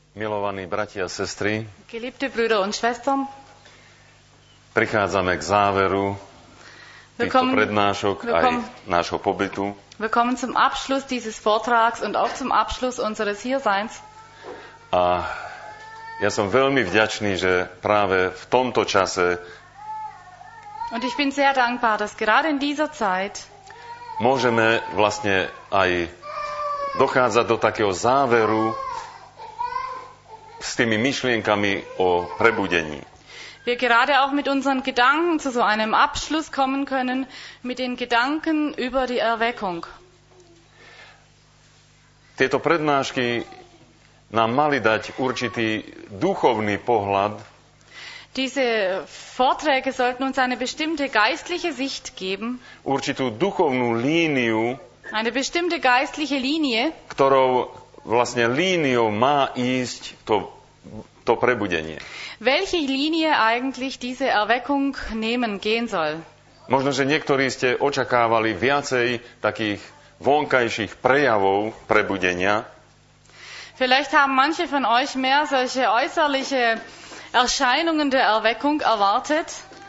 Milovaní bratia a sestry, Geliebte Brüder und Schwestern, prichádzame k záveru týchto prednášok aj nášho pobytu. Wir kommen zum Abschluss dieses Vortrags und auch zum Abschluss unseres Hierseins. A ja som veľmi vďačný, že práve v tomto čase Und ich bin sehr dankbar, dass gerade in dieser Zeit môžeme vlastne aj dochádzať do takého záveru s tými myšlienkami o prebudení. wir gerade auch mit unseren Gedanken zu so einem Abschluss kommen können, mit den Gedanken über die Erweckung. Tieto prednášky nám mali dať určitý duchovný pohľad, Diese Vorträge sollten uns eine bestimmte geistliche Sicht geben, určitú duchovnú líniu, eine bestimmte geistliche Linie, ktorou vlastne líniou má ísť to prebudenie. welche Linie eigentlich diese Erweckung gehen soll. Možno, že niektorí ste očakávali viacej takých vonkajších prejavov prebudenia, Vielleicht haben manche von euch mehr solche äußerliche Erscheinungen der Erweckung erwartet.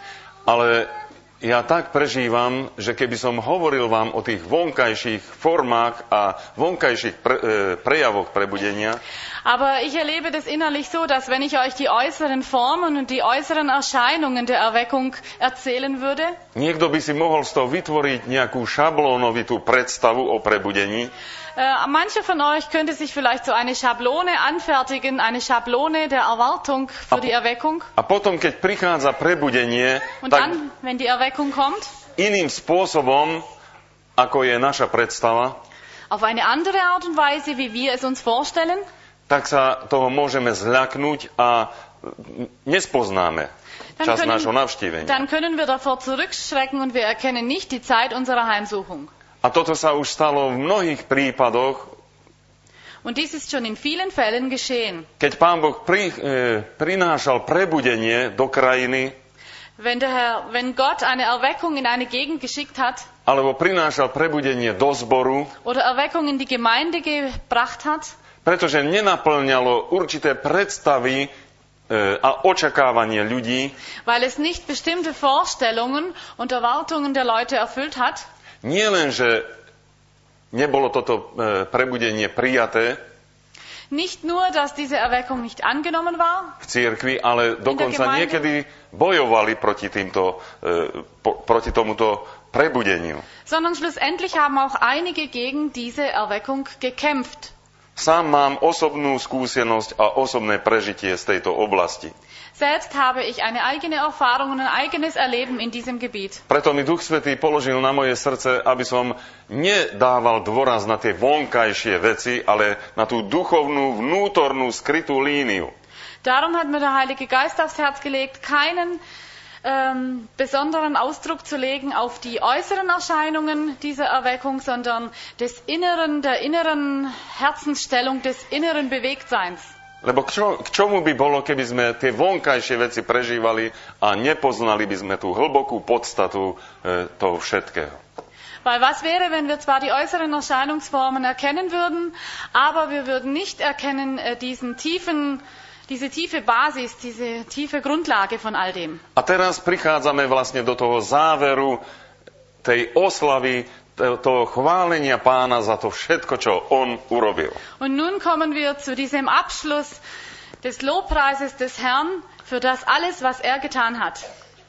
ale ja tak prežívam, že keby som hovoril vám o tých vonkajších formách a vonkajších prejavoch prebudenia, Aber ich erlebe das innerlich so, dass wenn ich euch die äußeren Formen und die äußeren Erscheinungen der Erweckung erzählen würde, niekto by si mohol z toho vytvoriť nejakú šablónovitú predstavu o prebudení, mancher von euch könnte sich vielleicht so eine Schablone anfertigen, eine Schablone der Erwartung für die Erweckung. a potom, keď prichádza prebudenie, Und tak dann, wenn die Erweckung kommt, iným spôsobom, ako je naša predstava, auf eine andere Art und Weise, wie wir es uns vorstellen, tak sa toho môžeme zľaknúť a nespoznáme čas nášho navštívenia. dann können wir davor zurückschrecken und wir erkennen nicht die Zeit unserer Heimsuchung. A toto sa už stalo v mnohých prípadoch, Und dies ist schon in vielen Fällen geschehen. keď Pán Boh prinášal prebudenie do krajiny, Wenn Gott eine Erweckung in eine Gegend geschickt hat alebo prinášal prebudenie do zboru, oder Erweckung in die Gemeinde gebracht hat, pretože nenaplňalo určité predstavy a očakávanie ľudí, weil es nicht bestimmte Vorstellungen und Erwartungen der Leute erfüllt hat, nie len, že nebolo toto prebudenie prijaté nicht nur, dass diese Erweckung nicht angenommen war, v cirkvi, ale dokonca Gemeinde? niekedy bojovali proti tomuto prebudeniu. sondern schlussendlich haben auch einige gegen diese Erweckung gekämpft. Sám mám osobnú skúsenosť a osobné prežitie z tejto oblasti. Selbst habe ich eine eigene Erfahrung und ein eigenes Erleben in diesem Gebiet. Preto mi Duch Svätý položil na moje srdce, aby som nedával dôraz na tie vonkajšie veci, ale na tú duchovnú, vnútornú, skrytú líniu. Darum hat mir der Heilige Geist aufs Herz gelegt, keinen besonderen Ausdruck zu legen auf die äußeren Erscheinungen dieser Erweckung, sondern der inneren Herzensstellung, des inneren Bewegtseins. Lebo k čomu by bolo, keby sme tie vonkajšie veci prežívali a nepoznali by sme tú hlbokú podstatu toho všetkého. Weil was wäre, wenn wir zwar die äußeren Erscheinungsformen erkennen würden, aber wir würden nicht erkennen diese tiefe Basis, diese tiefe Grundlage von all dem. A teraz prichádzame vlastne do toho záveru tej oslavy, toho chválenia Pána za to všetko, čo On urobil. Und nun kommen wir zu diesem Abschluss des Lobpreises des Herrn für das alles, was er getan hat.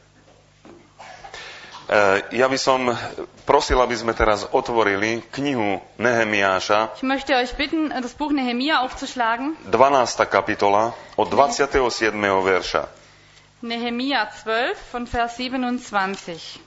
Ja by som prosil, aby sme teraz otvorili knihu Nehemiáša, Ich möchte euch bitten, das Buch Nehemia aufzuschlagen. 12. kapitola, od 27. verša. Nehemia 12 von Vers 27.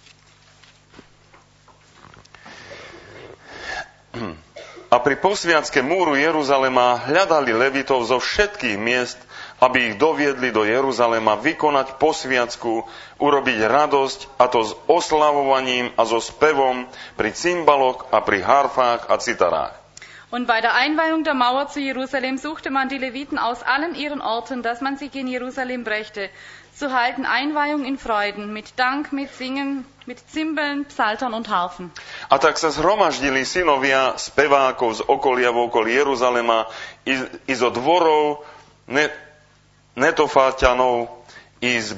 A pri posviacke múru Jeruzalema hľadali levitov zo všetkých miest, aby ich doviedli do Jeruzalema vykonať posviacku, urobiť radosť, a to s oslavovaním a so spevom pri cymbaloch a pri harfách a citarách. Und bei der Einweihung der Mauer zu Jerusalem suchte man die Leviten aus allen ihren Orten, dass man sie in Jerusalem brächte, zu halten Einweihung in Freuden, mit Dank, mit Singen, mit Zimbeln, Psaltern und Harfen. A tak sa zhromaždili synovia spevákov z okolia vôkol Jeruzalema i zo dvorov Netofáťanov, i z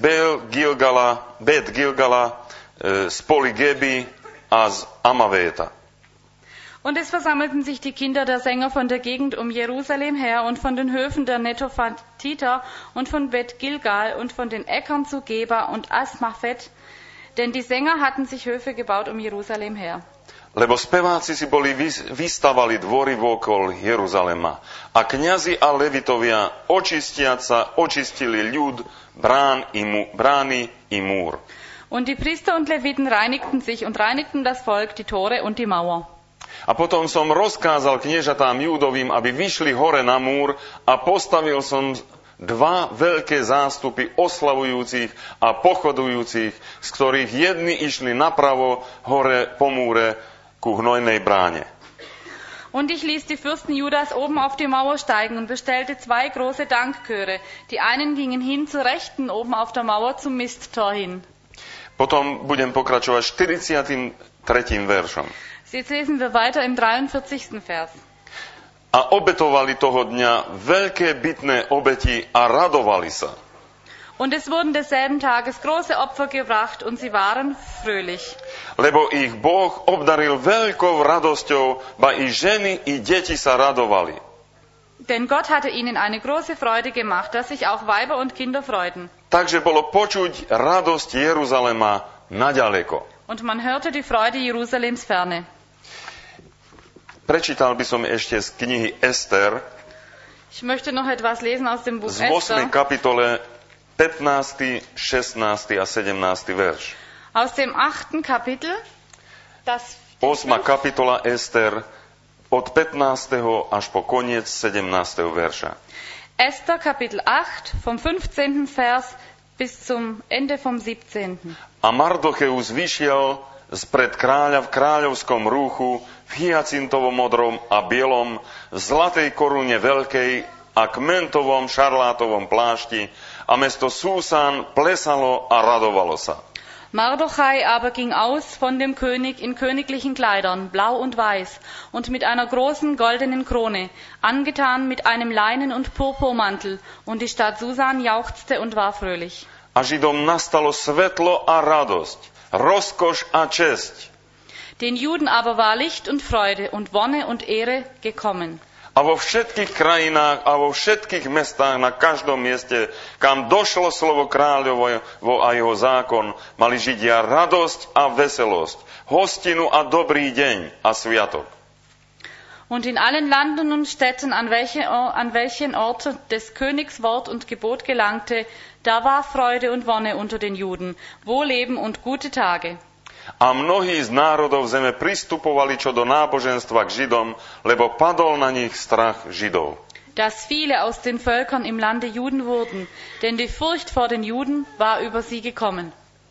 Bet Gilgala, z Poli Geby a z Amavéta. Und es versammelten sich die Kinder der Sänger von der Gegend um Jerusalem her und von den Höfen der Netophatiter und von Bet Gilgal und von den Äckern zu Geba und Asmaphet, denn die Sänger hatten sich Höfe gebaut um Jerusalem her. Lebo speváci si boli vystavali dvory vôkol Jeruzalema a kňazi a levitovia očistiac sa očistili ľud, brány i múr. Und die Priester und Leviten reinigten sich und reinigten das Volk, die Tore und die Mauer. A potom som rozkázal kniežatám Júdovým, aby vyšli hore na múr a postavil som dva veľké zástupy oslavujúcich a pochodujúcich, z ktorých jedni išli napravo hore po múre ku hnojnej bráne. Und ich ließ die Fürsten Judas oben auf die Mauer steigen und bestellte 2 große Dankchöre. Die einen gingen hin zur Rechten oben auf der Mauer zum Misttor hin. Potom budem pokračovať 43. veršom. Jetzt lesen wir weiter im 43. Vers. A obetovali toho dňa veľké bytné obeti a radovali sa. Und es wurden desselben Tages große Opfer gebracht und sie waren fröhlich. Lebo ich Boh obdaril veľkou radosťou, ba i ženy, i deti sa radovali. Denn Gott hatte ihnen eine große Freude gemacht, dass sich auch Weiber und Kinder freuten. Takže bolo počuť radosť Jeruzalema naďaleko. Und man hörte die Freude Jerusalems ferne. Prečítal by som ešte z knihy Ester, Ich möchte noch etwas lesen aus dem Buch z 8. Esther. kapitole 15., 16. a 17. verš. Aus dem 8. Kapitel, das 8. kapitola Ester od 15. až po koniec 17. verša. Esther Kapitel 8 vom 15. Vers bis zum Ende vom 17. A Mardocheus vyšiel spred kráľa v kráľovskom rúchu, v hyacintovom modrom a bielom, zlatej korune veľkej a kmentovom šarlátovom plášti, a mesto Súsan plesalo a radovalo sa. Mardochai aber ging aus von dem König in königlichen Kleidern, blau und weiß, und mit einer großen goldenen Krone, angetan mit einem Leinen- und Purpurmantel, und die Stadt Susan jauchzte und war fröhlich. A Židom nastalo svetlo a radosť, rozkoš a česť. Den Juden aber war Licht und Freude und Wonne und Ehre gekommen. A vo všetkých krajinách a vo všetkých mestách, na každom mieste, kam došlo slovo kráľovo a jeho zákon, mali Židia radosť a veselosť, hostinu a dobrý deň a sviatok. Und in allen Landen und Städten, an welchen Orten des Königs Wort und Gebot gelangte, da war Freude und Wonne unter den Juden, Wohlleben und gute Tage. A mnohí z národov zeme pristupovali čo do náboženstva k Židom, lebo padol na nich strach Židov. Dass viele aus den Völkern im Lande Juden wurden, denn die Furcht vor den Juden war über sie gekommen.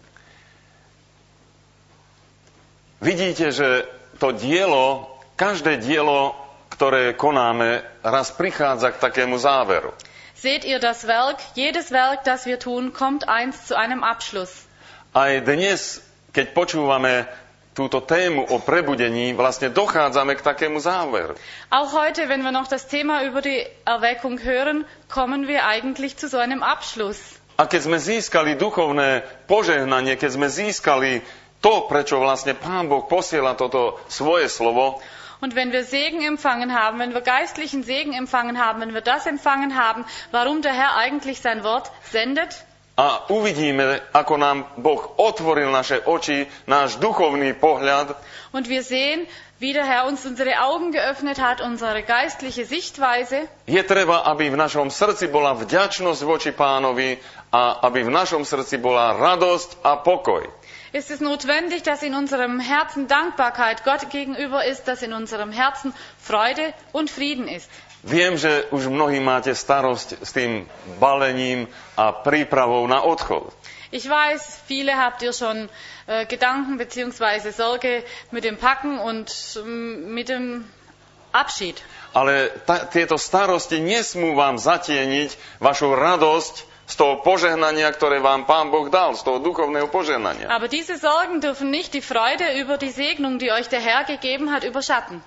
Vidíte, že to dielo, každé dielo, ktoré konáme, raz prichádza k takému záveru. Seht ihr das Werk? Jedes Werk, das wir tun, kommt einst zu einem Abschluss. Aj dnes, keď počúvame túto tému o prebudení, vlastne dochádzame k takému záveru. Auch heute, wenn wir noch das Thema über die Erweckung hören, kommen wir eigentlich zu so einem Abschluss. A keď sme získali duchovné požehnanie, keď sme získali to, prečo vlastne Pán Boh posiela toto svoje slovo, und wenn wir Segen empfangen haben, wenn wir geistlichen Segen empfangen haben, wenn wir das empfangen haben, warum der Herr eigentlich sein Wort sendet, a uvidíme, ako nám Boh otvoril naše oči, náš duchovný pohľad. Und wir sehen, wie der Herr uns unsere Augen geöffnet hat, unsere geistliche Sichtweise. Je treba, aby v našom srdci bola vďačnosť voči Pánovi a aby v našom srdci bola radosť a pokoj. Ist es notwendig, dass in unserem Herzen Dankbarkeit Gott gegenüber ist, dass in unserem Herzen Freude und Frieden ist. Viem, že už mnohí máte starosť s tým balením a prípravou na odchod. Ich weiß, viele habt ihr schon Gedanken bzw. Sorge mit dem Packen und mit dem Abschied. Ale tieto starosti nesmú vám zatieniť vašu radosť z toho požehnania, ktoré vám Pán Boh dal, z toho duchovného požehnania. Aber diese Sorgen dürfen nicht die Freude über die Segnung, die euch der Herr gegeben hat, überschatten.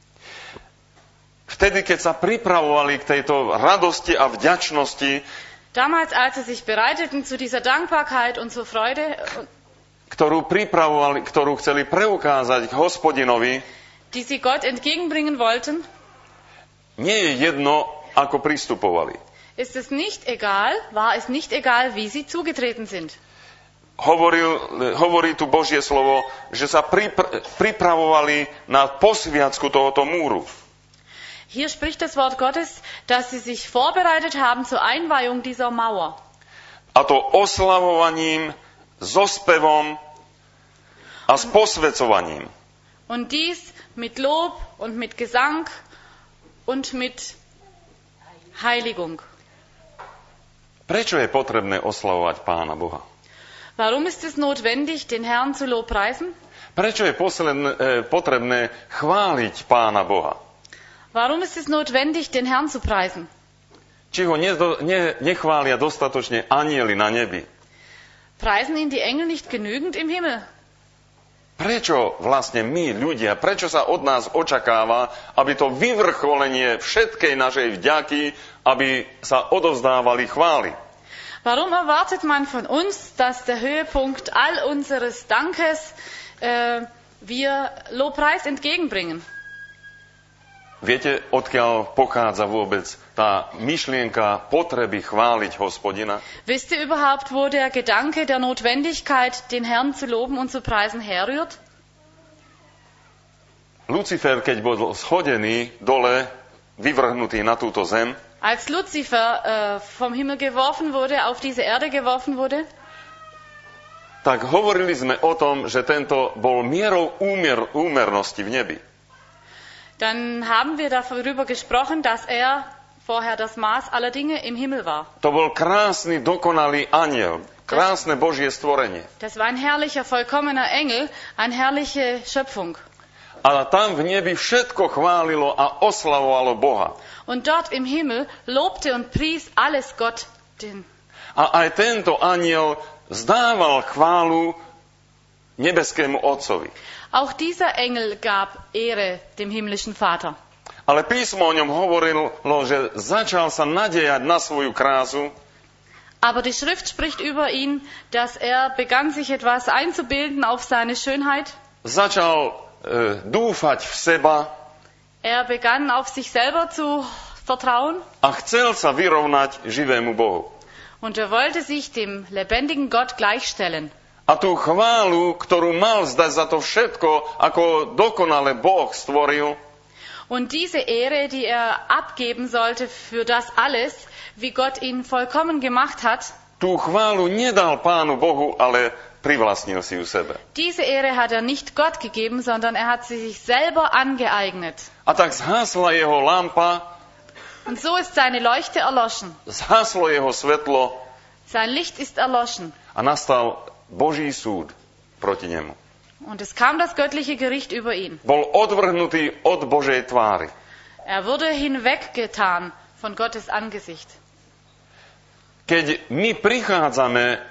Vtedy, keď sa pripravovali k tejto radosti a vďačnosti, Damals, als sie sich bereiteten zu dieser Dankbarkeit und zur Freude, ktorú chceli preukázať k Hospodinovi, die sie Gott entgegenbringen wollten, nie je jedno, ako pristupovali. war es nicht egal, wie sie zugetreten sind. Hovorí tu Božie slovo, že sa pripravovali na posviacku tohoto múru. Hier spricht das Wort Gottes, dass sie sich vorbereitet haben zur Einweihung dieser Mauer. A to oslavovaním, so spevom a s posvecovaním. Und dies mit Lob und mit Gesang und mit Heiligung. Prečo je potrebné oslavovať Pána Boha? Warum ist es notwendig, den Herrn zu lobpreisen? Prečo je potrebné chváliť Pána Boha? Warum ist es notwendig, den Herrn zu preisen? Či ho nechvália dostatočne anjeli na nebi? Preisen ihn die Engel nicht genügend im Himmel? Prečo vlastne my, ľudia, prečo sa od nás očakáva, aby to vyvrcholenie všetkej našej vďaky, aby sa odovzdávali chvály? Warum erwartet man von uns, dass der Höhepunkt all unseres Dankes wir Lobpreis entgegenbringen? Viete, odkiaľ pochádza vôbec tá myšlienka potreby chváliť Hospodina? Wisst ihr überhaupt, wo der Gedanke der Notwendigkeit, den Herrn zu loben und zu preisen, herrührt? Lucifer, keď bol schodený dole, vyvrhnutý na túto zem, Als Luzifer vom Himmel geworfen wurde, auf diese Erde geworfen wurde, tak hovorili sme o tom, že tento bol mierou úmernosti v nebi. dann haben wir darüber gesprochen, dass er vorher das Maß aller Dinge im Himmel war. To bol krásny, dokonalý anjel, krásne Božie stvorenie. Das war ein herrlicher, vollkommener Engel, eine herrliche Schöpfung. A tam v nebi všetko chválilo a oslavovalo Boha. Und dort im Himmel lobte und pries alles Gott. A aj tento anjel vzdával chválu nebeskému Otcovi. Auch dieser Engel gab Ehre dem himmlischen Vater. Ale písmo o ňom hovorilo, že začal sa nadejať na svoju krásu. Aber die Schrift spricht über ihn, dass er begann, sich etwas einzubilden auf seine Schönheit. Začal dúfať v seba. Er begann, auf sich selber zu vertrauen. A chcel sa vyrovnať živému Bohu. Und er wollte sich dem lebendigen Gott gleichstellen. A tú chválu, ktorú mal zdať za to všetko, ako dokonale Boh stvoril, und diese Ehre, die er abgeben sollte für das alles, wie Gott ihn vollkommen gemacht hat, tú chválu nedal Pánu Bohu, ale privlastnil si ju sebe. Diese Ehre hat er nicht Gott gegeben, sondern er hat sie sich selber angeeignet. A tak zhasla jeho lampa, Und so ist seine Leuchte erloschen. zhaslo jeho svetlo Sein Licht ist erloschen. a nastal Boží súd proti nemu. Und es kam das göttliche Gericht über ihn. Bol odvrhnutý od Božej tvári. Er wurde hinweggetan von Gottes Angesicht. Keď my prichádzame,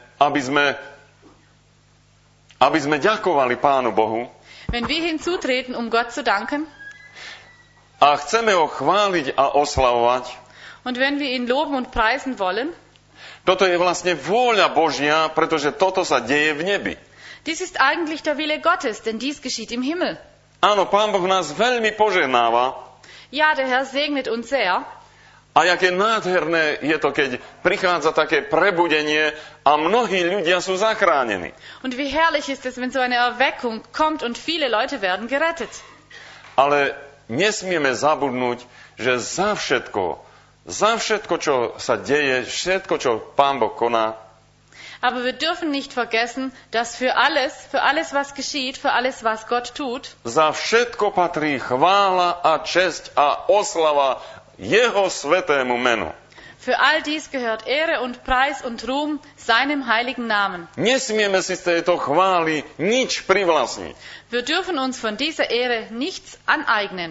aby sme ďakovali Pánu Bohu Wenn wir hinzutreten, um Gott zu danken, a chceme ho chváliť a oslavovať, und wenn wir ihn loben und preisen wollen, toto je vlastne vôľa Božia, pretože toto sa deje v nebi. dies ist eigentlich der Wille Gottes, denn dies geschieht im Himmel. Áno, Pán Boh nás veľmi požehnáva. Ja, der Herr segnet uns sehr. A jaké nádherné je to, keď prichádza také prebudenie a mnohí ľudia sú zachránení. Und wie herrlich ist es, wenn so eine Erweckung kommt und viele Leute werden gerettet. Ale nesmieme zabudnúť, že za všetko, čo sa deje, všetko, čo Pán Boh koná, Aber wir dürfen nicht vergessen, dass für alles, was geschieht, für alles, was Gott tut, za všetko patrí chvála a česť a oslava jeho svätému menu. für all dies gehört Ehre und Preis und Ruhm seinem heiligen Namen. Nesmieme si z tejto chvály nič privlastniť. Wir dürfen uns von dieser Ehre nichts aneignen.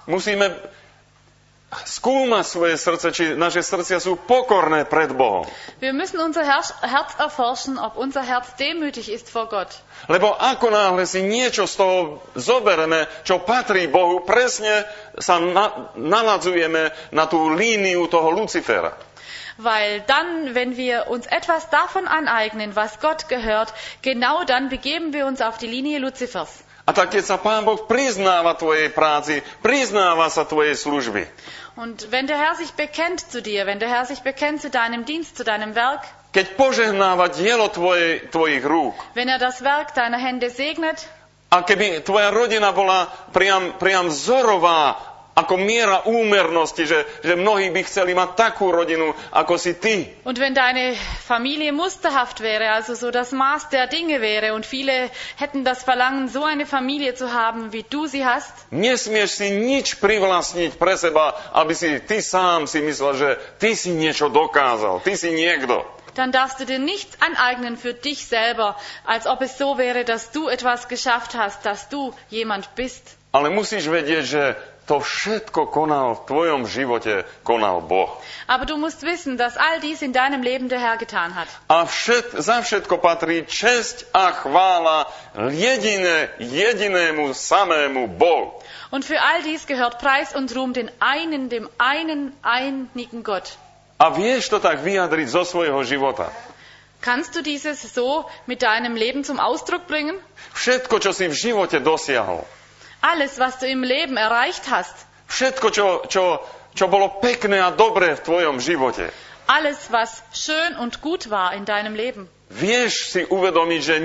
Musíme skúmať svoje srdce, či naše srdcia sú pokorné pred Bohom. Wir müssen unser Herz erforschen, ob unser Herz demütig ist vor Gott. Lebo ako náhle si niečo z toho zobereme, čo patrí Bohu, presne sa naladzujeme na tú líniu toho Lucifera. Weil dann, wenn wir uns etwas davon aneignen, was Gott gehört, genau dann begeben wir uns auf die Linie Luzifers. A tak keď sa Pán Boh priznáva tvojej práci, priznáva sa tvojej služby. Und wenn der Herr sich bekennt zu dir, wenn der Herr sich bekennt zu deinem Dienst, zu deinem Werk, Keď požehnáva dielo tvojich rúk, wenn er das Werk deiner Hände segnet, a keby tvoja rodina bola priam vzorová, ako miera úmernosti, že mnohí by chceli mať takú rodinu, ako si ty. und wenn deine Familie musterhaft wäre, also so das Maß der Dinge wäre und viele hätten das Verlangen, so eine Familie zu haben, wie du sie hast, Nesmieš si nič privlastniť pre seba, aby si ty sám si myslel, že ty si niečo dokázal, ty si niekto. dann darfst du dir nichts aneignen für dich selber, als ob es so wäre, dass du etwas geschafft hast, dass du jemand bist. Ale musíš vedieť, že to všetko konal v tvojom živote, konal Boh. Aber du musst wissen, dass all dies in deinem Leben der Herr getan hat. A za všetko patrí česť a chvála jedinému samému Bohu. Und für all dies gehört Preis und Ruhm dem einen einigen Gott. A vieš to tak vyjadriť zo svojho života. Kannst du dieses so mit deinem Leben zum Ausdruck bringen? Všetko, čo si v živote dosiahol. Alles, was du im Leben erreicht hast. Všetko, čo bolo pekné a dobré v tvojom živote. Alles, was schön und gut war in deinem Leben. Vieš si uvedomiť, že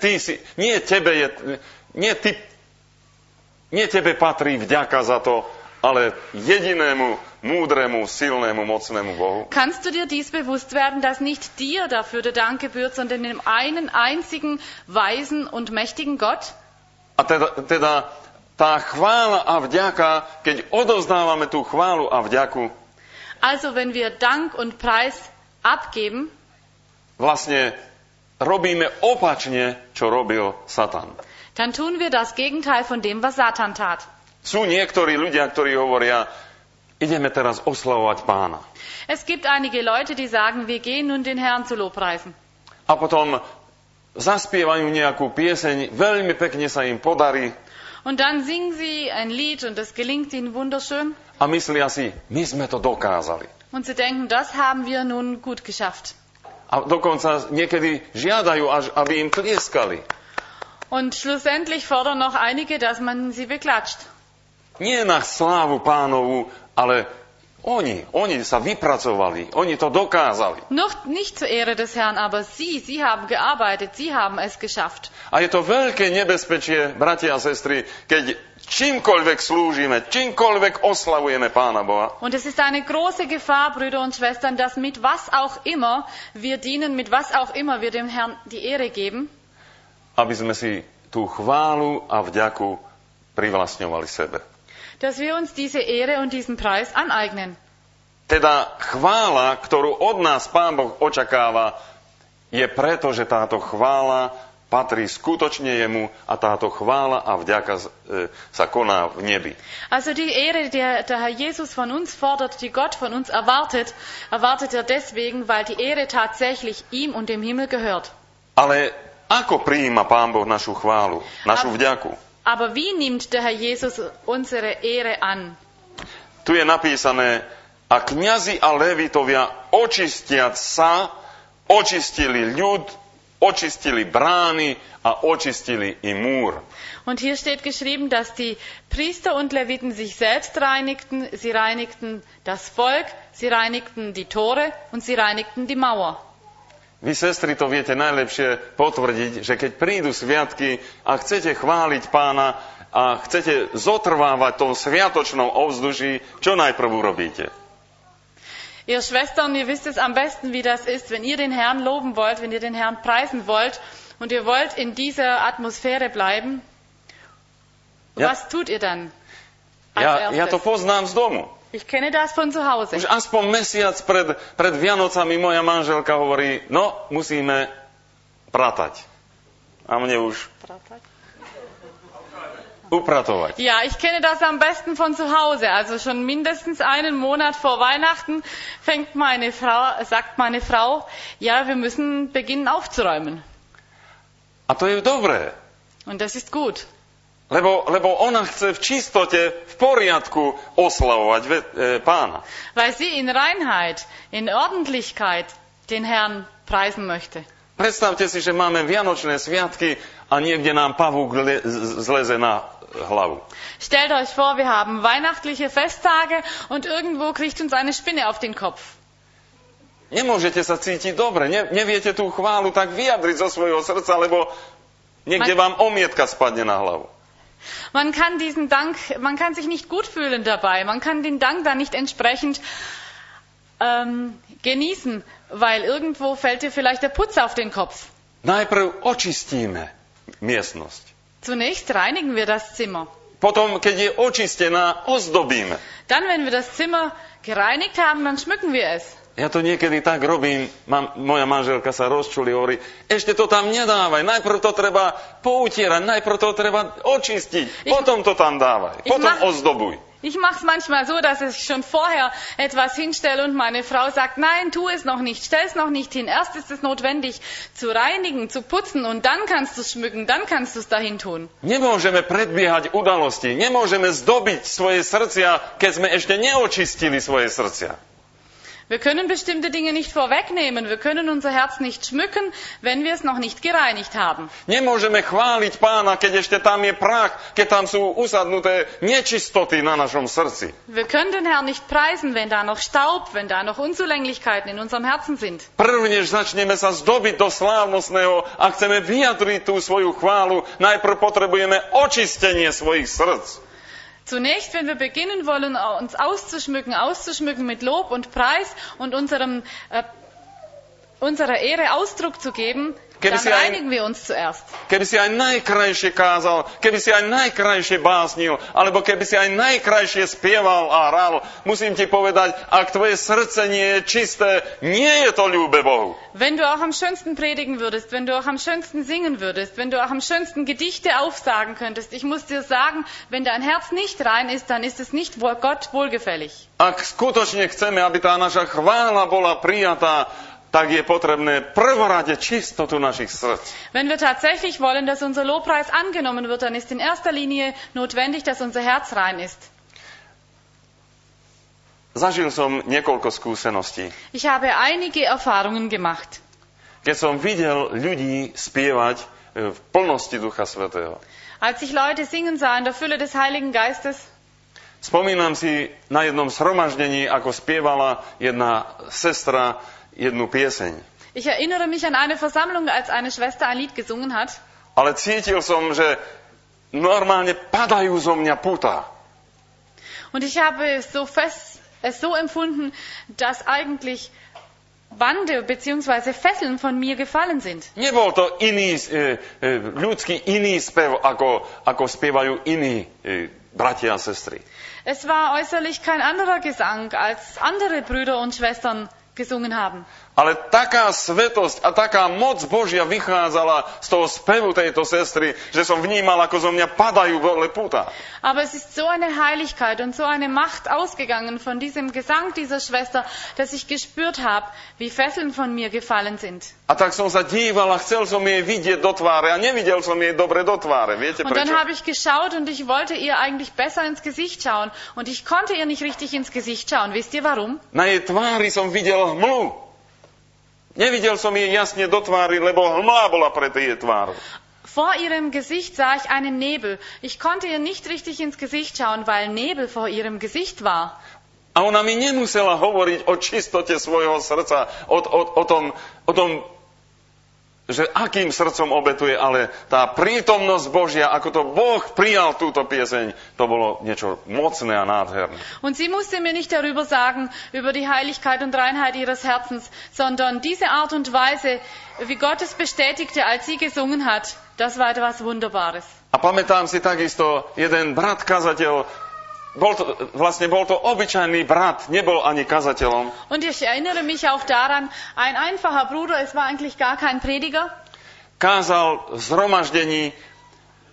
nie tebe patrí vďaka za to, ale jedinému, múdremu, silnému, mocnému Bohu. Kannst du dir dies bewusst werden, dass nicht dir dafür der Dank gebührt, sondern dem einen einzigen, weisen und mächtigen Gott? A teda tá chvála a vďaka, keď odovzdávame tú chválu a vďaku, Also wenn wir Dank und Preis abgeben, vlastne robíme opačne, čo robil Satan. dann tun wir das Gegenteil von dem, was Satan tat. Sú niektorí ľudia, ktorí hovoria, ideme teraz oslavovať Pána. Es gibt einige Leute, die sagen, wir gehen nun den Herrn zu Lobpreisen. A potom zaspievajú nejakú pieseň, veľmi pekne sa im podarí Und dann singen sie ein Lied und es gelingt ihnen wunderschön. a myslia si, my sme to dokázali. Und sie denken, das haben wir nun gut geschafft. A dokonca niekedy žiadajú, až aby im tlieskali. Und schlussendlich fordern noch einige, dass man sie beklatscht. Nie na slávu Pánovu, ale oni sa vypracovali, oni to dokázali. Noch nicht zur Ehre des Herrn, aber sie haben gearbeitet, sie haben es geschafft. A je to veľké nebezpečie, bratia a sestry, keď čímkoľvek slúžime, čímkoľvek oslavujeme Pána Boha. Und es ist eine große Gefahr, Brüder und Schwestern, dass mit was auch immer wir dienen, mit was auch immer wir dem Herrn die Ehre geben, Aby sme si tú chválu a vďaku privlastňovali sebe. dass wir uns diese Ehre und diesen Preis aneignen. Teda chvála, ktorú od nás Pán Boh očakáva, je preto, že táto chvála patrí skutočne jemu a táto chvála a vďaka sa koná v nebi. Also die Ehre, die der Herr Jesus von uns fordert, die Gott von uns erwartet er deswegen, weil die Ehre tatsächlich ihm und dem Himmel gehört. Ale ako prijíma Pán Boh našu chválu, našu vďaku? Aber wie nimmt der Herr Jesus unsere Ehre an? Tu je napísané, a kňazi a levitovia očistiac sa, očistili ľud, očistili brány a očistili i múr. Und hier steht geschrieben, dass die Priester und Leviten sich selbst reinigten, sie reinigten das Volk, sie reinigten die Tore und sie reinigten die Mauer. Vy, sestry, to viete najlepšie potvrdiť, že keď prídu sviatky a chcete chváliť Pána a chcete zotrvávať v tom sviatočnom ovzduší, čo najprv urobíte? Ihr Schwestern, ihr wisst es am besten, wie das ist, wenn ihr den Herrn loben wollt, wenn ihr den Herrn preisen wollt und ihr wollt in dieser Atmosphäre bleiben. Ja. Was tut ihr dann? Ja to poznám z domu. Ich kenne das von zu Hause. Už aspoň mesiac pred Vianocami moja manželka hovorí, no, musíme pratať. A mne už... upratovať. Ja, ich kenne das am besten von zu Hause. Also schon mindestens einen Monat vor Weihnachten sagt meine Frau, ja, wir müssen beginnen aufzuräumen. A to je dobré. Und das ist gut. Lebo ona chce v čistote, v poriadku oslavovať Pána. Weil sie in Reinheit, in Ordentlichkeit den Herrn preisen möchte. Predstavte si, že máme vianočné sviatky a niekde nám pavúk zleze na hlavu. Stellt euch vor, wir haben weihnachtliche Festtage und irgendwo kriegt uns eine Spinne auf den Kopf. Nemôžete sa cítiť dobre, neviete tú chválu tak vyjadriť zo svojho srdca, lebo niekde vám omietka spadne na hlavu. Man kann sich nicht gut fühlen dabei. Man kann den Dank dann nicht entsprechend genießen, weil irgendwo fällt dir vielleicht der Putz auf den Kopf. Najprv očistíme miestnosť. Zunächst reinigen wir das Zimmer. Potom, keď je očistená, ozdobíme. Dann, wenn wir das Zimmer gereinigt haben, dann schmücken wir es. Ja to niekedy tak robím, moja manželka sa rozčuli, hovorí, ešte to tam nedávaj, najprv to treba poutierať, najprv to treba očistiť, potom to tam dávaj, potom ozdobuj. Ich mache es manchmal so, dass ich schon vorher etwas hinstelle und meine Frau sagt, nein, tu es noch nicht, stell es noch nicht hin. Erst ist es notwendig zu reinigen, zu putzen und dann kannst du es schmücken, dann kannst du es dahin tun. Nemôžeme predbiehať udalosti, nemôžeme zdobiť svoje srdcia, keď sme ešte neočistili svoje srdcia. Wir können bestimmte Dinge nicht vorwegnehmen. Wir können unser Herz nicht schmücken, wenn wir es noch nicht gereinigt haben. Nemôžeme chváliť Pána, keď ešte tam je prach, keď tam sú usadnuté nečistoty na našom srdci. Wir können den Herrn nicht preisen, wenn da noch Staub, wenn da noch Unzulänglichkeiten in unserem Herzen sind. Prvnež začneme sa zdobiť do slávnostného a chceme vyjadriť tú svoju chválu, najprv potrebujeme očistenie svojich srdc. Zunächst, wenn wir beginnen wollen, uns auszuschmücken mit Lob und Preis und unserer Ehre Ausdruck zu geben, dann reinigen wir uns zuerst. Keby si aj najkrajšie kázal, keby si aj najkrajšie básnil, alebo keby si aj najkrajšie spieval a hral, musím ti povedať, ak tvoje srdce nie je čisté, nie je to ľúbe Bohu. Wenn du auch am schönsten predigen würdest, wenn du auch am schönsten singen würdest, wenn du auch am schönsten Gedichte aufsagen könntest, ich muss dir sagen, wenn dein Herz nicht rein ist, dann ist es nicht Gott wohlgefällig. Ak skutočne chceme, aby tá naša chvála bola prijatá, tak je potrebné prvorade čistotu našich srdc. Wenn wir tatsächlich wollen, dass unser Lobpreis angenommen wird, dann ist in erster Linie notwendig, dass unser Herz rein ist. Zažil som niekoľko skúseností. Ich habe einige Erfahrungen gemacht. Keď som videl ľudí spievať v plnosti Ducha Svätého. Als ich Leute singen sah in der Fülle des Heiligen Geistes. Spomínam si na jednom zhromaždení, ako spievala jedna sestra jednu pieseň. Ich erinnere mich an eine Versammlung, als eine Schwester ein Lied gesungen hat. Ale cítil som, že normálne padajú zo mňa púta. Und ich habe es so empfunden, dass eigentlich Bande bzw. Fesseln von mir gefallen sind. Nebol to ľudský iný spev, ako spievajú iní bratia a sestry. Es war äußerlich kein anderer Gesang, als andere Brüder und Schwestern gesungen haben. Ale taká svetosť a taká moc Božia vychádzala z toho spevu tejto sestry, že som vnímal, ako zo mňa padajú dole púta. Aber es ist so eine Heiligkeit und so eine Macht ausgegangen von diesem Gesang dieser Schwester, dass ich gespürt habe, wie Fesseln von mir gefallen sind. A tak som sa díval a chcel som jej vidieť do tváre a nevidel som jej dobre do tváre. Viete prečo? Und dann habe ich geschaut und ich wollte ihr eigentlich besser ins Gesicht schauen und ich konnte ihr nicht richtig ins Gesicht schauen. Wisst ihr warum? Na jej tvári som videl hmlu. Nevidel som jej jasne do tvári, lebo hmla bola pred jej tvárou. Vor ihrem Gesicht sah ich einen Nebel. Ich konnte ihr nicht richtig ins Gesicht schauen, weil Nebel vor ihrem Gesicht war. A ona mi nemusela hovoriť o čistote svojho srdca, o tom, že akým srdcom obetuje, ale tá prítomnosť Božia, ako to Boh prijal túto pieseň, to bolo niečo mocné a nádherné. Und sie musste mir nicht darüber sagen, über die Heiligkeit und Reinheit ihres Herzens, sondern diese Art und Weise, wie Gott es bestätigte, als sie gesungen hat, das war etwas Wunderbares. A pamätám si takisto, jeden brat kazateľ, bol to obyčajný brat, nebol ani kazateľom. Und ich erinnere mich auch daran, ein einfacher Bruder, es war eigentlich gar kein Prediger. Kázal v zhromaždení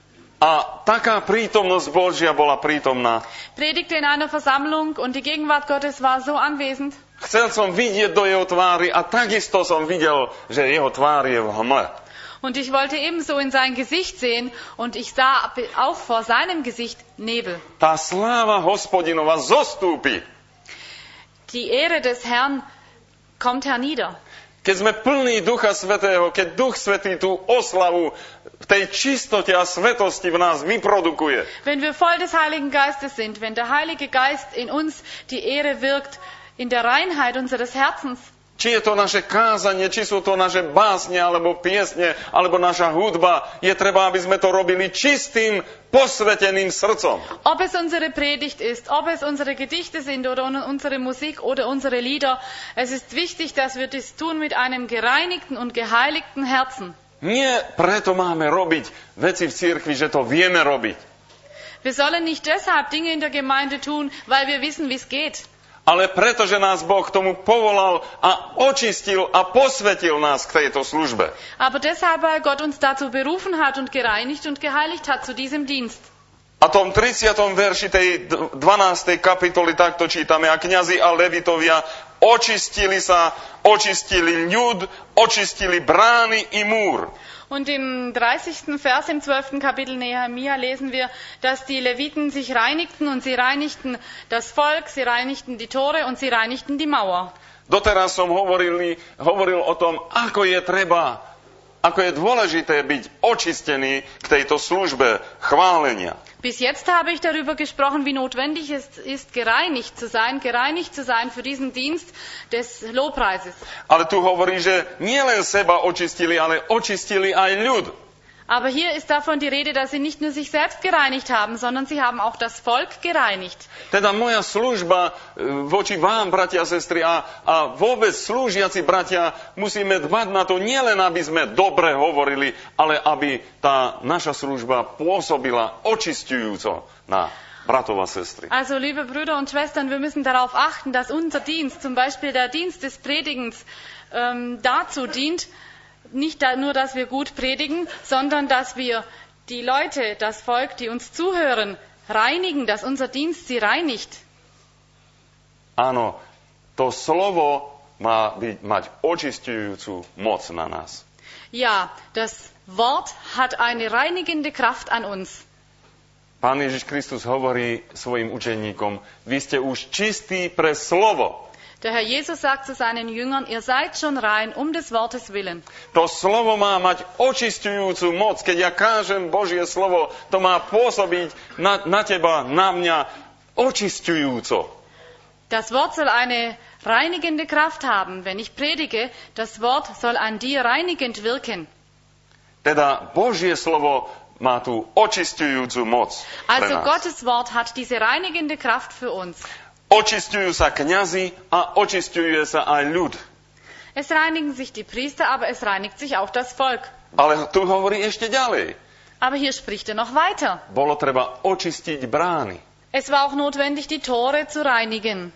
A taká prítomnosť Božia bola prítomná. Predigte in einer Versammlung und die Gegenwart Gottes war so anwesend. Chcel som vidieť do jeho tvári a takisto som videl, že jeho tvár je v hmle. Und ich wollte ebenso in sein Gesicht sehen und ich sah auch vor seinem Gesicht Nebel. Tá sláva Hospodinova zostúpi. Die Ehre des Herrn kommt hernieder. Keď sme plní Ducha Svätého, keď Duch Svätý tú oslavu v tej čistote a svetosti v nás vyprodukuje. Wenn wir voll des Heiligen Geistes sind, wenn der Heilige Geist in uns die Ehre wirkt, in der Reinheit unseres Herzens, Či je to naše kázanie, či sú to naše básne, alebo piesne, alebo naša hudba, je treba, aby sme to robili čistým, posveteným srdcom. ob es unsere Predigt ist, ob es unsere Gedichte sind oder unsere Musik oder unsere Lieder, es ist wichtig, dass wir das tun mit einem gereinigten und geheiligten Herzen. Nie preto máme robiť veci v cirkvi, že to vieme robiť. Wir sollen nicht deshalb Dinge in der Gemeinde tun, weil wir wissen, wie es geht. Ale preto, že nás Boh k tomu povolal a očistil a posvetil nás k tejto službe. Aber deshalb, weil Gott uns dazu berufen hat und gereinigt und geheiligt hat zu diesem Dienst. A tom 30. verši tej 12. kapitoly takto čítame: a kňazi a levitovia očistili sa, očistili ľud, očistili brány i múr. Und im 30. Vers im 12. Kapitel Nehemia lesen wir, dass die Leviten sich reinigten und sie reinigten das Volk, sie reinigten die Tore und sie reinigten die Mauer. Doteraz som hovoril o tom, ako je dôležité byť očistený k tejto službe chválenia. Bis jetzt habe ich darüber gesprochen, wie notwendig es ist, gereinigt zu sein für diesen Dienst des Lobpreises. Ale tu hovorí, že nielen seba očistili, ale očistili aj ľud. Aber hier ist davon die Rede, dass sie nicht nur sich selbst gereinigt haben, sondern sie haben auch das Volk gereinigt. Teda moja služba voči vám, bratia a sestry, a vôbec slúžiaci bratia, musíme dbať na to nielen, aby sme dobre hovorili, ale aby tá naša služba pôsobila očisťujúco na bratov a sestry. Also, liebe Brüder und Schwestern, wir müssen darauf achten, dass unser Dienst, zum Beispiel der Dienst des Predigens, dazu dient, nicht nur, dass wir gut predigen, sondern dass wir die Leute, das Volk, die uns zuhören, reinigen, dass unser Dienst sie reinigt. Áno, to slovo má mať očisťujúcu moc na nás. Ja, das Wort hat eine reinigende Kraft an uns. Pán Ježiš Kristus hovorí svojim učeníkom: vy ste už čistí pre slovo. Der Herr Jesus sagt zu seinen Jüngern, ihr seid schon rein um des Wortes willen. To slovo má mať očisťujúcu moc. Keď ja kážem Božie slovo, to má pôsobiť na teba, na mňa očisťujúco. Das Wort soll eine reinigende Kraft haben. Wenn ich predige, das Wort soll an dir reinigend wirken. Teda Božie slovo má tú očisťujúcu moc pre Also nás. Gottes Wort hat diese reinigende Kraft für uns. Očisťujú sa kňazi a očisťuje sa aj ľud. Es reinigen sich die Priester, aber es reinigt sich auch das Volk. Ale tu hovorí ešte ďalej. Aber hier spricht er noch weiter. Bolo treba očistiť brány. Es war auch notwendig, die Tore zu reinigen.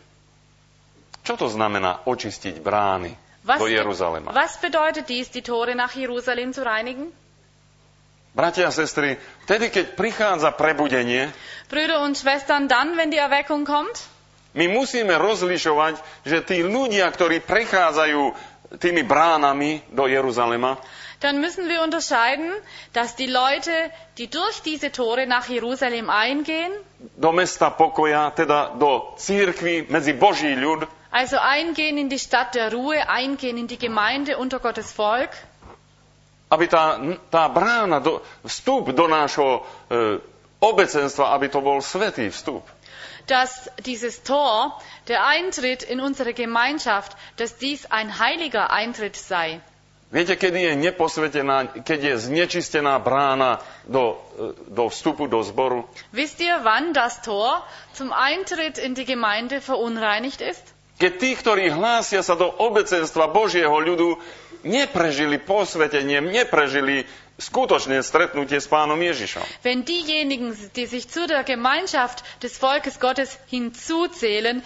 Čo to znamená očistiť brány do Jeruzalema? Was bedeutet dies, die Tore nach Jerusalem zu reinigen? Bratia a sestry, vtedy, keď prichádza prebudenie, Brüder und Schwestern, dann, wenn die Erweckung kommt, my musíme rozlišovať, že tí ľudia, ktorí prechádzajú tými bránami do Jeruzalema, dann müssen wir unterscheiden, dass die Leute, die durch diese Tore nach Jerusalem eingehen, do mesta pokoja, teda do cirkvi medzi Boží ľud, also eingehen in die Stadt der Ruhe, eingehen in die Gemeinde unter Gottes Volk, aby tá brána, vstup do nášho obecenstva, aby to bol svätý vstup. dass dieses Tor, der Eintritt in unsere Gemeinschaft, dass dies ein heiliger Eintritt sei. Viete, kedy je neposvetená, keď je znečistená brána do vstupu do zboru? Wisst ihr, wann das Tor zum Eintritt in die Gemeinde verunreinigt ist? Keď tí, ktorí hlásia sa do obecenstva Božieho ľudu, neprežili posvetením, neprežili skutočné stretnutie s Pánom Ježišom. Wenn diejenigen, die sich zu der Gemeinschaft des Volkes Gottes hinzuzählen,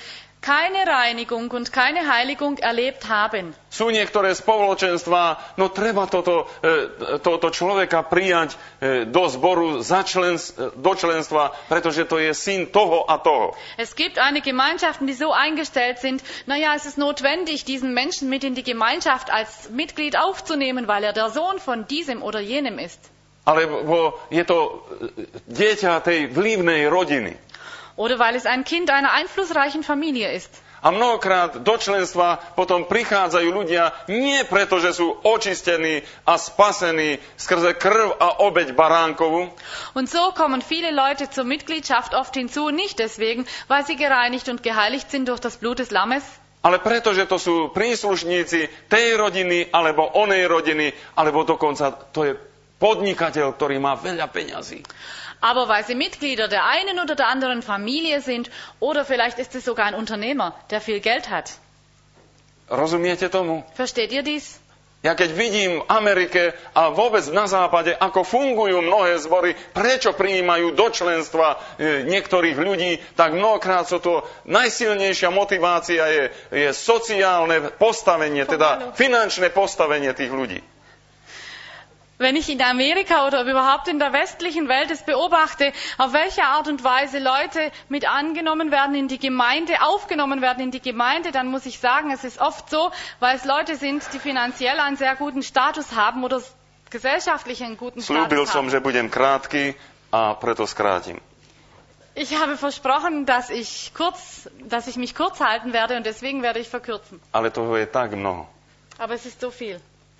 keine Reinigung und keine Heiligung erlebt haben. Sú niektoré spoločenstvá, no treba toto človeka prijať do zboru, do členstva, pretože to je syn toho a toho. Es gibt einige Gemeinschaften, die so eingestellt sind, naja, es ist notwendig, diesen Menschen mit in die Gemeinschaft als Mitglied aufzunehmen, weil er der Sohn von diesem oder jenem ist. Alebo je to dieťa tej vlivnej rodiny. Oder weil es ein Kind einer einflussreichen Familie ist. A mnohokrát do členstva potom prichádzajú ľudia nie preto, že sú očistení a spasení skrze krv a obeť baránkovú. Und so kommen viele Leute zur Mitgliedschaft oft hinzu, nicht deswegen, weil sie gereinigt und geheiligt sind durch das Blut des Lammes, Ale preto, že to sú príslušníci tej rodiny, alebo onej rodiny, alebo dokonca to je podnikateľ, ktorý má veľa peňazí. aber weil sie Mitglieder der einen oder der anderen Familie sind oder vielleicht ist es sogar ein Unternehmer, der viel Geld hat. Rozumiete tomu? Versteht ihr dies? Ja keď vidím v Amerike a vôbec na západe, ako fungujú mnohé zbory, prečo prijímajú do členstva niektorých ľudí, tak mnohokrát sú to najsilnejšia motivácia je sociálne postavenie, teda finančné postavenie tých ľudí. Wenn ich in Amerika oder überhaupt in der westlichen Welt es beobachte, auf welche Art und Weise Leute mit angenommen werden in die Gemeinde, aufgenommen werden in die Gemeinde, dann muss ich sagen, es ist oft so, weil es Leute sind, die finanziell einen sehr guten Status haben oder gesellschaftlich einen guten Slúbil Status som, haben. že budem krátky a preto skrátim. Ich habe versprochen, dass ich mich kurz halten werde und deswegen werde ich verkürzen. Ale toho je tak mnoho. Aber es ist so viel.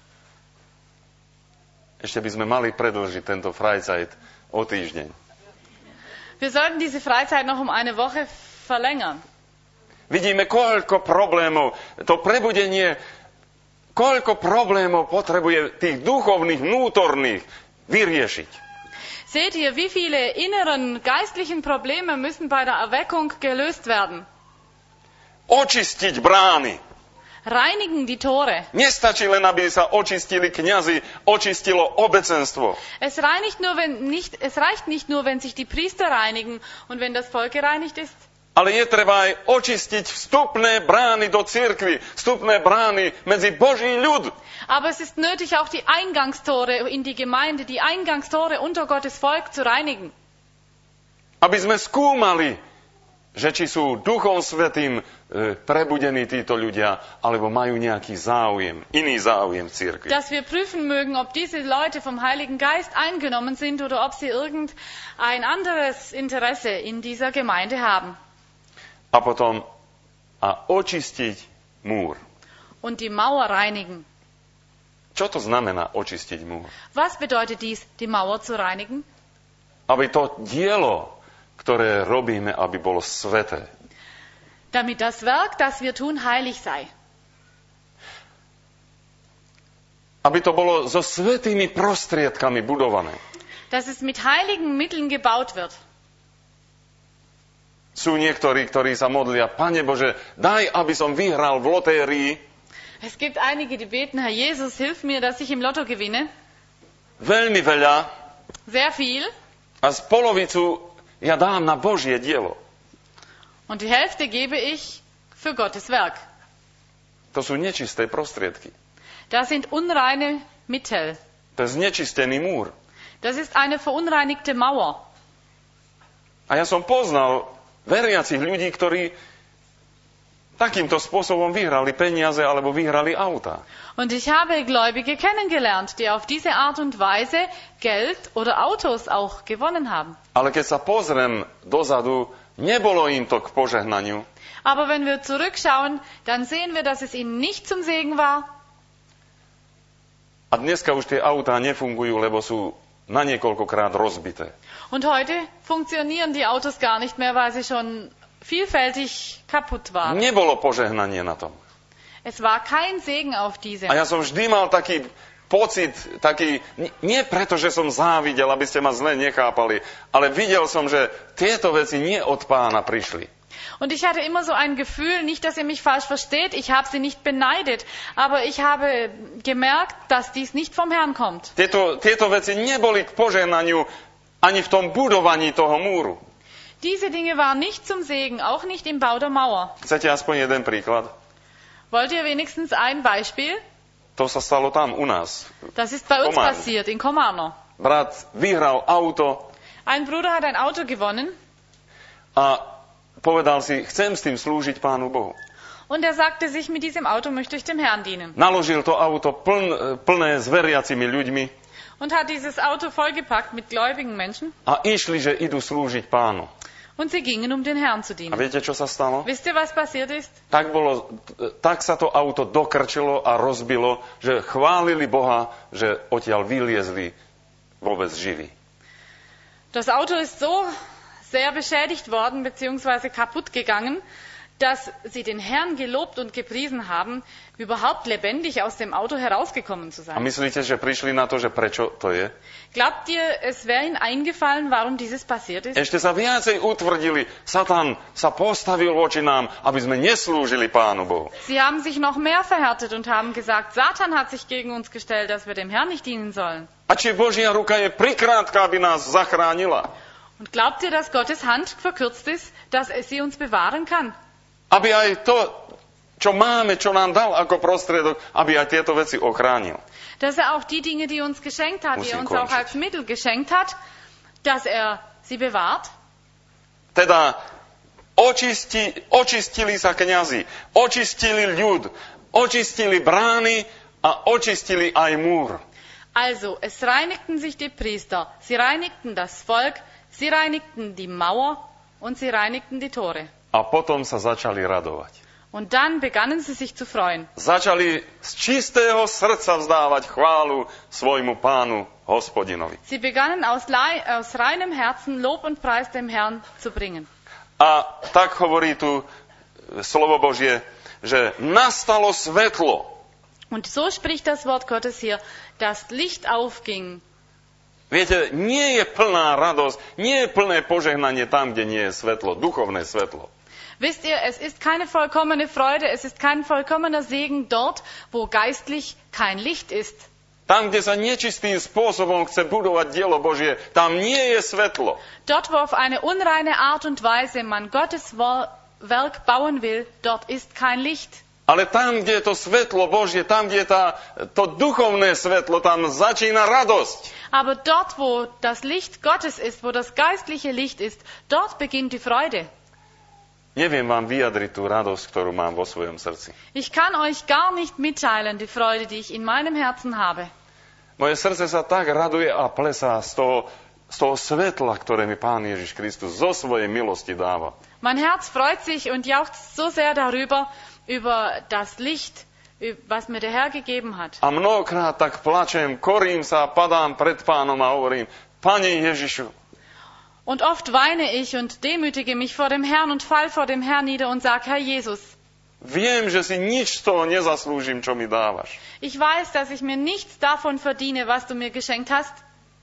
Ešte by sme mali predĺžiť tento Freizeit o týždeň. Wir sollten diese Freizeit noch um eine Woche verlängern. Vidíme, koľko problémov, to prebudenie, koľko problémov potrebuje tých duchovných, vnútorných vyriešiť. Seht ihr, wie viele inneren geistlichen Probleme müssen bei der Erweckung gelöst werden? Očistiť brány. Reinigen die Tore. Nestačí len, aby sa očistili kňazi, očistilo obecenstvo. Es reicht nicht nur, wenn sich die Priester reinigen und wenn das Volk gereinigt ist. Ale je treba aj očistiť vstupné brány do cirkvi, vstupné brány medzi Boží ľud. Aber es ist nötig, auch die Eingangstore in die Gemeinde, die Eingangstore unter Gottes Volk zu reinigen. Aby sme skúmali, že či sú Duchom Svätým prebudení títo ľudia, alebo majú nejaký záujem, iný záujem v cirkvi. Dass wir prüfen mögen, ob diese Leute vom Heiligen Geist eingenommen sind oder ob sie irgendein anderes Interesse in dieser Gemeinde haben. A potom očistiť múr. Und die Mauer reinigen. Čo to znamená očistiť múr? Was bedeutet dies, die Mauer zu reinigen? Aby to dielo, ktoré robíme, aby bolo sveté. Damit das Werk, das wir tun, heilig sei. Aby to bolo so svätými prostriedkami budované. Dass es mit heiligen Mitteln gebaut wird. Sú niektorí, ktorí sa modlia, Pane Bože, daj, aby som vyhral v lotérii. Es gibt einige, die beten, Herr Jesus, hilf mir, dass ich im Lotto gewinne. Veľmi veľa. Sehr viel. A z polovicu ja dám na Božie dielo. Und die Hälfte gebe ich für Gottes Werk. To sú nečisté prostriedky. Das sind unreine Mittel. To je znečistený múr. Das ist eine verunreinigte Mauer. A ja som poznal veriacich ľudí, ktorí takýmto spôsobom vyhrali peniaze alebo vyhrali auta. Und ich habe Gläubige kennengelernt, die auf diese Art und Weise Geld oder Autos auch gewonnen haben. Ale keď sa pozriem dozadu, nebolo im to k požehnaniu. Aber wenn wir zurückschauen, dann sehen wir, dass es ihnen nicht zum Segen war. A dneska už tie autá nefungujú, lebo sú na niekoľkokrát rozbité. Und heute funktionieren die Autos gar nicht mehr, weil sie schon vielfältig kaputt waren. Nebolo požehnanie na tom. Es war kein Segen auf diesem. A ja som vždy mal taký pocit, nie preto, že som závidel, aby ste ma zle nechápali, ale videl som, že tieto veci nie od Pána prišli. Und ich hatte immer so ein Gefühl, nicht, dass ihr mich falsch versteht, ich habe sie nicht beneidet, aber ich habe gemerkt, dass dies nicht vom Herrn kommt. Tieto veci neboli k požehnaniu ani v tom budovaní toho múru. Diese Dinge waren nicht zum Segen, auch nicht im Bau der Mauer. Chcete aspoň jeden príklad? Wollt ihr wenigstens ein Beispiel? To sa stalo tam u nás. Das ist bei uns Komárno. passiert, in Komárno. Brat vyhral auto Ein Bruder hat ein Auto gewonnen a povedal si, chcem s tým slúžiť Pánu Bohu. und er sagte sich, mit diesem Auto möchte ich dem Herrn dienen. Naložil to auto plné s veriacimi ľuďmi Und hat dieses Auto vollgepackt mit gläubigen Menschen a išli, že idú slúžiť Pánu. und sie gingen, um den Herrn zu A dienen. viete, čo sa stalo? Wisst ihr, was passiert ist? Tak sa to auto dokrčilo a rozbilo, že chválili Boha, že odtiaľ vyliezli vôbec živí. Das Auto ist so sehr beschädigt worden bzw. kaputt gegangen, dass sie den Herrn gelobt und gepriesen haben, überhaupt lebendig aus dem Auto herausgekommen zu A sein. myslíte, že prišli na to, že prečo to je? Glaubt ihr, es wäre ihnen eingefallen, warum dieses passiert ist? Ešte sa viacej utvrdili. Satan sa postavil voči nám, aby sme neslúžili Pánu Bohu. Sie haben sich noch mehr verhärtet und haben gesagt, Satan hat sich gegen uns gestellt, dass wir dem Herrn nicht dienen sollen. A či Božia ruka je prikrátka, aby nás zachránila? Und glaubt ihr, dass Gottes Hand verkürzt ist, dass es sie uns bewahren kann? Aby aj to, čo máme, čo nám dal ako prostriedok, aby aj tieto veci ochránil. Dass er auch die Dinge, die er uns geschenkt hat, die er uns auch als Mittel geschenkt hat, dass er sie bewahrt? Teda očistili sa kňazi, očistili ľud, očistili brány a očistili aj múr. Also, es reinigten sich die Priester, sie reinigten das Volk, sie reinigten die Mauer und sie reinigten die Tore. A potom sa začali radovať. Und dann begannen sie sich zu freuen. Začali z čistého srdca vzdávať chválu svojmu Pánu, Hospodinovi. Sie begannen aus reinem Herzen Lob und Preis dem Herrn zu bringen. A tak hovorí tu slovo Božie, že nastalo svetlo. Und so spricht das Wort Gottes hier, das Licht aufging. Viete, nie je plná radosť, nie je plné požehnanie tam, kde nie je svetlo, duchovné svetlo. Wisst ihr, es ist keine vollkommene Freude, es ist kein vollkommener Segen dort, wo geistlich kein Licht ist. Tam, kde sa nečistým spôsobom chce budovať dielo Božie, tam nie je svetlo. Dort, wo auf eine unreine Art und Weise man Gottes Werk bauen will, dort ist kein Licht. Ale tam, kde je to svetlo Božie, tam, kde je to duchovné svetlo, tam začína radosť. Aber dort, wo das Licht Gottes ist, wo das geistliche Licht ist, dort beginnt die Freude. Neviem vám vyjadriť tú radosť, ktorú mám vo svojom srdci. Ich kann euch gar nicht mitteilen, die Freude, die ich in meinem Herzen habe. Moje srdce sa tak raduje a plesá z toho svetla, ktoré mi Pán Ježiš Kristus zo svojej milosti dáva. Mein Herz freut sich und jauchzt so sehr darüber, über das Licht, was mir der Herr gegeben hat. A mnohokrát tak plačem, korím sa, padám pred Pánom a hovorím, Pane Ježišu. Und oft weine ich und demütige mich vor dem Herrn und fall vor dem Herrn nieder und sage, Herr Jesus, Viem, že si nič z toho nezaslúžim, čo mi dávaš. ich weiß, dass ich mir nichts davon verdiene, was du mir geschenkt hast,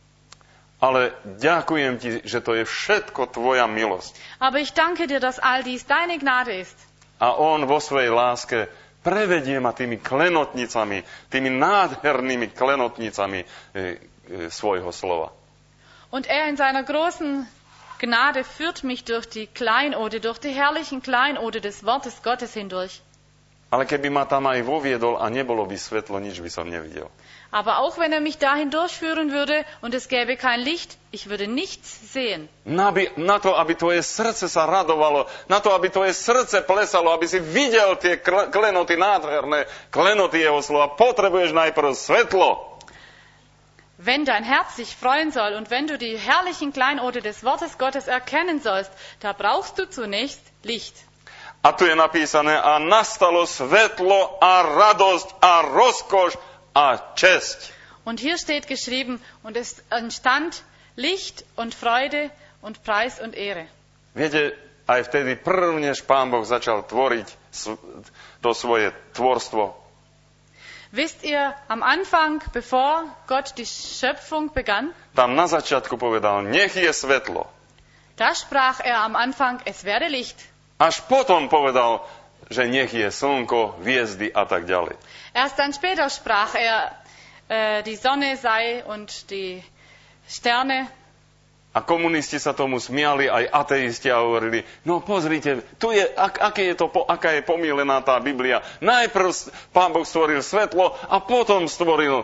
Ale ďakujem ti, že to je všetko tvoja milosť. aber ich danke dir, dass all dies deine Gnade ist. A on vo svojej láske prevedie ma tými klenotnicami, tými nádhernými klenotnicami svojho slova. Und er in seiner großen Gnade führt mich durch die Kleinode, durch die herrlichen Kleinode des Wortes Gottes hindurch. Ale keby ma tam aj voviedol a nebolo by svetlo, nič by som nevidel. Aber auch wenn er mich dahin durchführen würde und es gäbe kein Licht, ich würde nichts sehen. Na to, aby tvoje srdce sa radovalo, na to, aby tvoje srdce plesalo, aby si videl tie klenoty nádherné, klenoty jeho slova, potrebuješ najprv svetlo. Wenn dein Herz sich freuen soll und wenn du die herrlichen Kleinode des Wortes Gottes erkennen sollst, da brauchst du zunächst Licht. A tu je napísané, a nastalo svetlo a radosť a rozkoš a česť. Und hier steht geschrieben, und es entstand Licht und Freude und Preis und Ehre. Viete, aj vtedy než Pán Boh začal tvoriť to svoje tvorstvo. Wisst ihr, am Anfang, bevor Gott die Schöpfung begann, Tam na začiatku povedal, nech je svetlo. da sprach er am Anfang, es werde Licht. Až potom povedal, že nech je slnko, hviezdy a tak ďalej. Erst dann später sprach er, die Sonne sei und die Sterne. A komunisti sa tomu smiali, aj ateisti a hovorili, no pozrite, tu je, aká je pomílená tá Biblia. Najprv Pán Boh stvoril svetlo a potom stvoril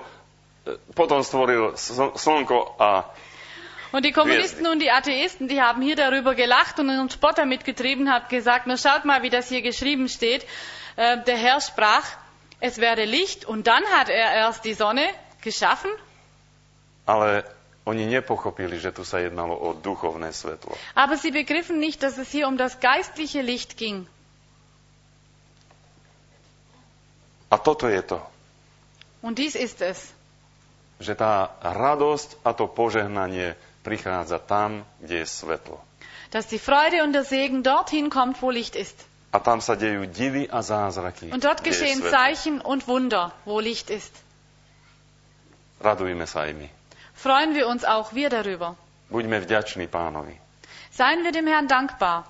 slnko a Und die Kommunisten und die Atheisten, die haben hier darüber gelacht und einen Spott damit getrieben, haben gesagt, na schaut mal, wie das hier geschrieben steht. Der Herr sprach, es werde Licht und dann hat er erst die Sonne geschaffen. Ale oni nepochopili, že tu sa jednalo o duchovné svetlo. Aber sie begriffen nicht, dass es hier um das geistliche Licht ging. A toto je to. Und dies ist es. Že tá radosť a to požehnanie prichádza tam, kde je svetlo. Dass die Freude und der Segen dorthin kommt, wo Licht ist. A tam sa dejú divy a zázraky. Und dort kde je geschehen svetlo. Zeichen und Wunder, wo Licht ist. Radujme sa aj my. Freuen wir uns auch wir darüber. Buďme vďační Pánovi. Seien wir dem Herrn dankbar.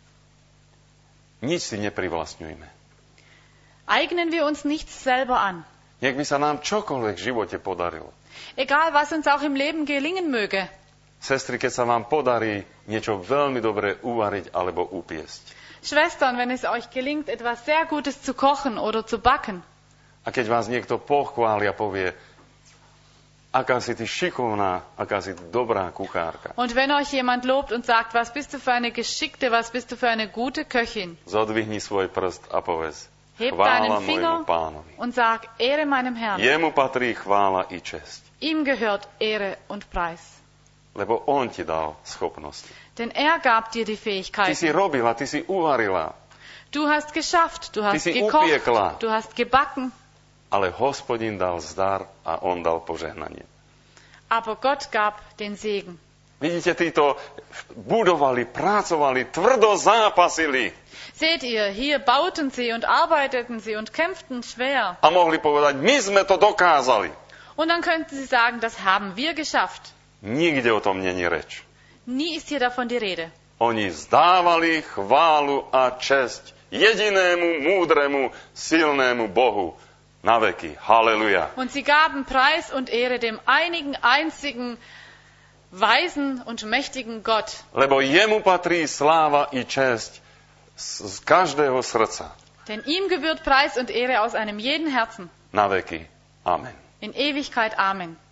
Nič si neprivlastňujme. Eignen wir uns nichts selber an. Nech by sa nám čokoľvek v živote podarilo. Egal, was uns auch im Leben gelingen möge. Sestry, keď sa vám podarí niečo veľmi dobre uvariť alebo upiesť. Schwestern, wenn es euch gelingt, etwas sehr Gutes zu kochen oder zu backen. A keď vás niekto pochváli a povie, aká si ty šikovná, aká si dobrá kuchárka. Und wenn euch jemand lobt und sagt, was bist du für eine geschickte, was bist du für eine gute Köchin, Zodvihni svoj prst a povedz, heb chvála deinen môjmu Finger Pánovi. und sag, Ehre meinem Herrn. Jemu patrí chvála i česť, Ihm gehört Ehre und Preis. lebo on ti dal schopnosti. Denn er gab dir die Ty si Fähigkeiten. robila, ty si uvarila, Du hast geschafft, du hast si gekocht, upiekla. du hast gebacken. ale Hospodin dal zdar a on dal požehnanie. Aber Gott gab den Segen. Vidíte, títo budovali, pracovali, tvrdo zápasili Seht ihr, hier bauten sie und arbeiteten sie und kämpften schwer. a mohli povedať, my sme to dokázali. Und dann könnten sie sagen, das haben wir geschafft. Nikde o tom není reč. Nie ist hier davon die Rede. Oni vzdávali chválu a česť jedinému, múdremu, silnému Bohu na veky. Halleluja. Und sie gaben Preis und Ehre dem einigen, einzigen, weisen und mächtigen Gott. Lebo jemu patrí sláva i česť z každého srdca. Denn ihm gebührt Preis und Ehre aus einem jeden Herzen. Na veky. Amen. In Ewigkeit. Amen.